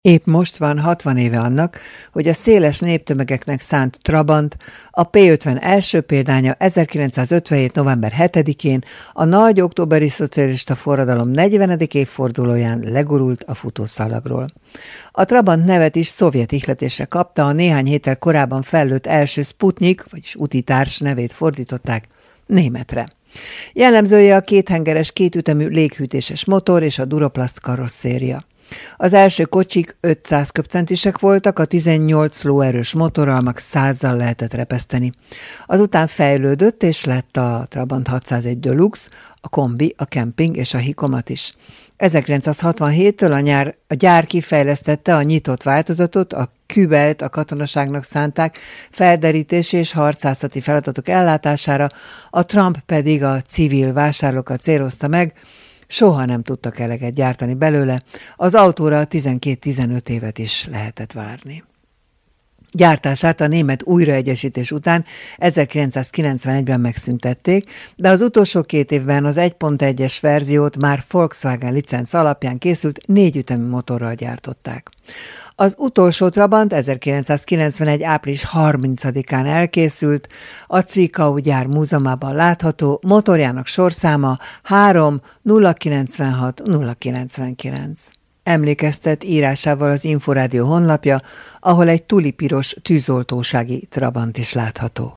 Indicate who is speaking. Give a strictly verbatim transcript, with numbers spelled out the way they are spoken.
Speaker 1: Épp most van hatvan éve annak, hogy a széles néptömegeknek szánt Trabant, a P ötven első példánya ezerkilencszázötvenhét. november hetedikén a nagy októberi szocialista forradalom negyvenedik évfordulóján legurult a futószalagról. A Trabant nevet is szovjet ihletésre kapta, a néhány héttel korábban fellőtt első Sputnik, vagyis utitárs nevét fordították németre. Jellemzője a kéthengeres kétütemű léghűtéses motor és a Duroplast karosszéria. Az első kocsik ötszáz köbcentisek voltak, a tizennyolc lóerős motorral meg százzal lehetett repeszteni. Azután fejlődött és lett a Trabant hatszázegy Deluxe, a kombi, a kemping és a hikomat is. ezerkilencszázhatvanhéttől a, nyár, a gyár kifejlesztette a nyitott változatot, a Kübelt a katonaságnak szánták felderítési és harcászati feladatok ellátására, a Trump pedig a civil vásárlókat célozta meg, soha nem tudtak eleget gyártani belőle, az autóra tizenkét-tizenöt évet is lehetett várni. Gyártását a német újraegyesítés után ezerkilencszázkilencvenegyben megszüntették, de az utolsó két évben az egy pont egyes verziót már Volkswagen licenc alapján készült négyütemű motorral gyártották. Az utolsó Trabant ezerkilencszázkilencvenegy. április harmincadikán elkészült, a Zwickau gyár múzeumában látható, motorjának sorszáma három nulla kilencvenhat nulla kilencvenkilenc. Emlékeztet írásával az Inforádió honlapja, ahol egy tulipiros tűzoltósági Trabant is látható.